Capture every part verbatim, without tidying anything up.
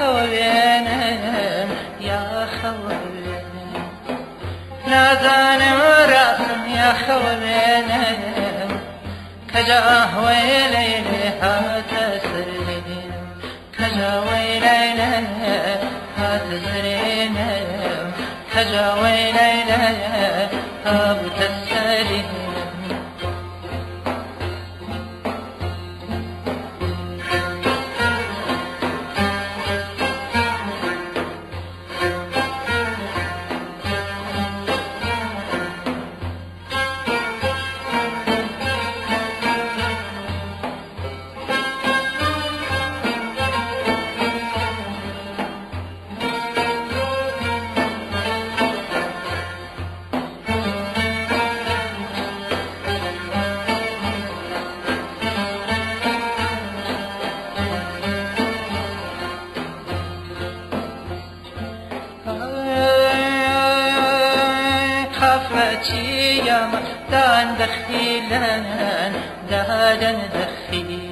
خوابینم یا خوابینم نازانم راسم یا خوابینم کجا ویلیلی هات سرینم کجا ویلیلی هات سرینم کجا ویلیلی هات سرینم يا دان دخيلا دادن دخيل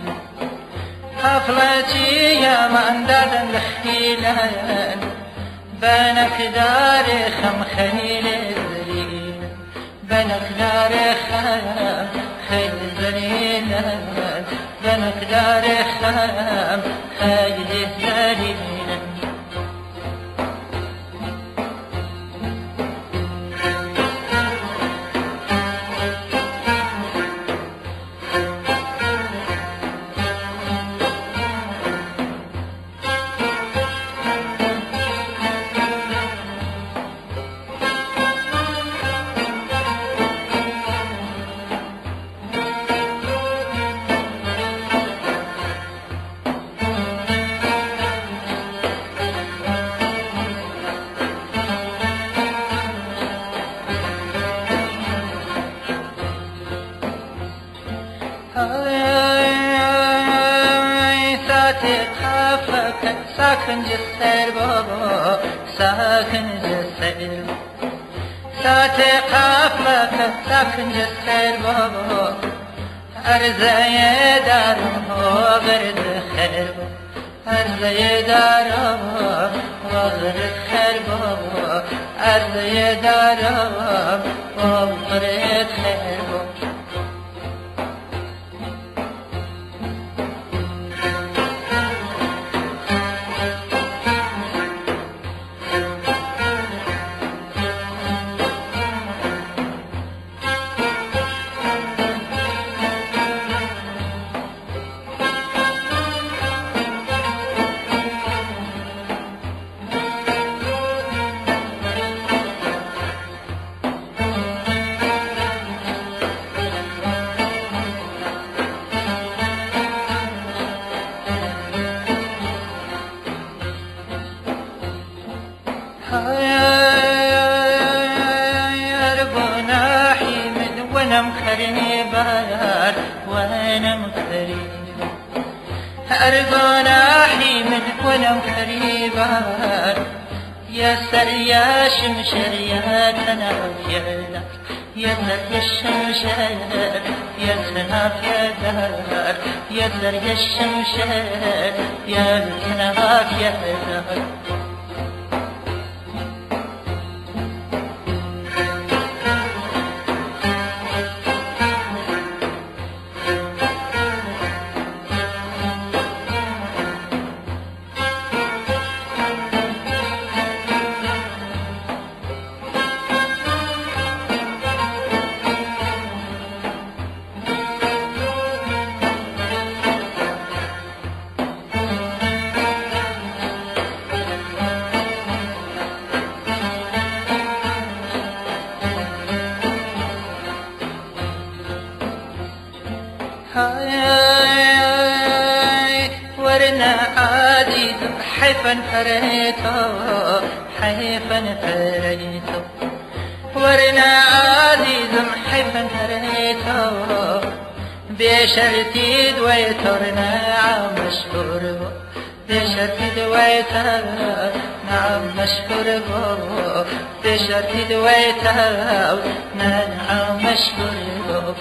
حفلتي يا من دادن دخيلا بنك داري خم خيل زليل بنك داري خم خيل زليل بنك داري خم خيل زليل ساكن جسر بابا ساكن جسر ساتي قافلك ساكن جسر بابا أرزي دار وغرد خير أرزي دار وغرد خير بابا أرزي دار وغرد خير بابا ونم خريبار ونم خريبار أرجونا حيمن ونم خريبار يا سر يا شمشر يا تناف يا دار يا سر يا شمشر يا تناف يا دار يا سر يا شمشر يا تناف يا دار ورنا عادي حيفا فريتو حيفا فريتو ورنا عادي حيفا فريتو بشرتي دويترنا مشكور بشرتي دويتر نعم مشكور بشرتي دويتر نعم مشكور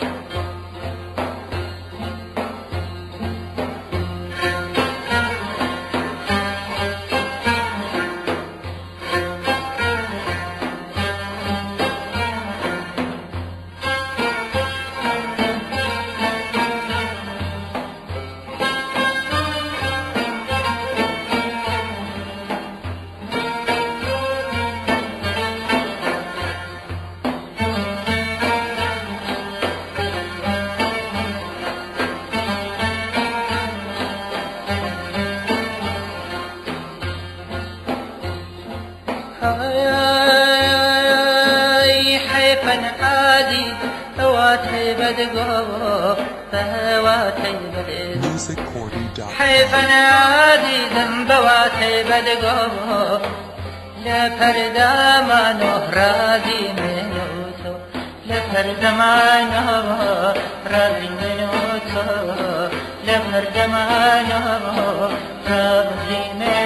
بواتي بدقو بواتي بدقو music cordy dot com. حيف انا عزيزم بواتي بدقو لفردا ما نهرازي منوتو لفردا ما نهرازي منوتو لفردا ما نهرازي منوتو